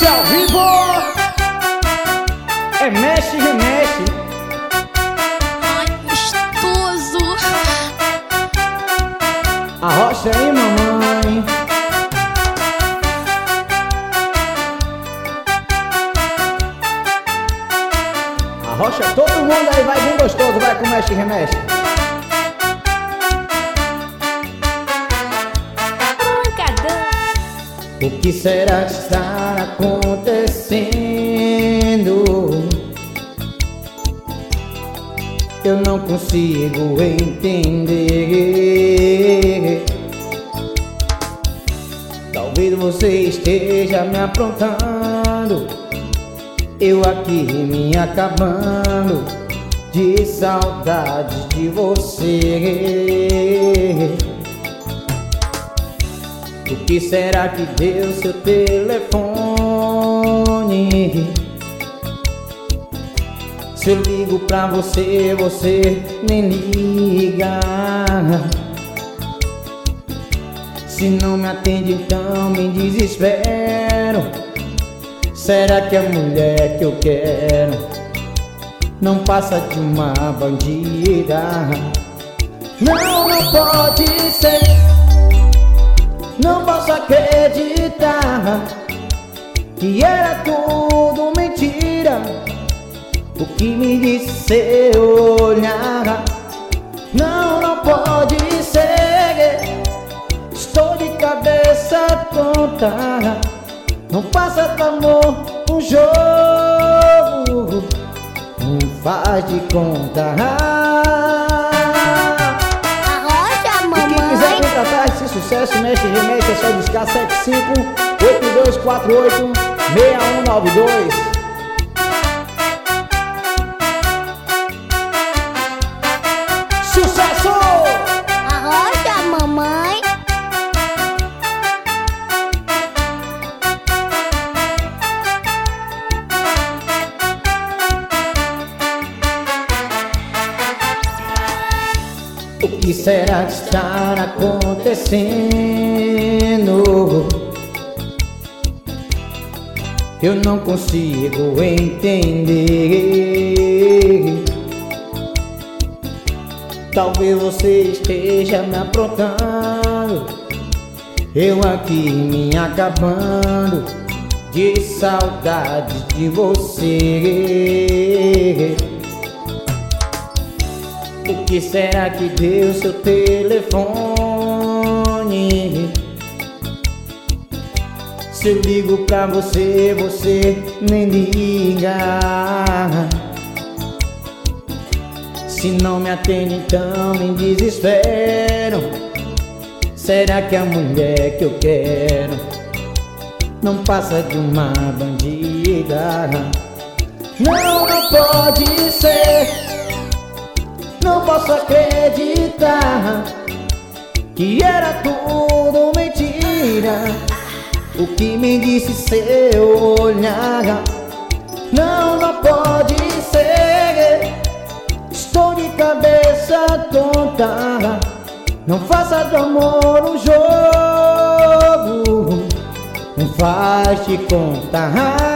ao vivo é mexe e remexe. Ai, gostoso. Arrocha aí, mamãe. Arrocha todo mundo aí, vai bem gostoso, vai com mexe e remexe. O que será que está acontecendo? Eu não consigo entender. Talvez você esteja me aprontando, eu aqui me acabando de saudade de você. O que será que deu seu telefone? Se eu ligo pra você, você nem liga. Se não me atende, então me desespero. Será que a mulher que eu quero não passa de uma bandida? Não, não pode ser. Não posso acreditar que era tudo mentira. O que me disse seu olhar. Não, não pode ser. Estou de cabeça tonta. Não passa do amor um jogo, não faz de conta. Atrás desse sucesso, mexe e remexe, é só discar 75-8248-6192. Sucesso! Arrocha, mamãe. O que será que está acontecendo? Eu não consigo entender. Talvez você esteja me aprontando, eu aqui me acabando de saudade de você. O que será que deu seu telefone? Se eu ligo pra você, você nem liga. Se não me atende, então me desespero. Será que a mulher que eu quero não passa de uma bandida? Não, não pode ser. Não posso acreditar que era tudo mentira. O que me disse seu olhar. Não, não pode ser. Estou de cabeça tonta. Não faça do amor um jogo, não faz de conta.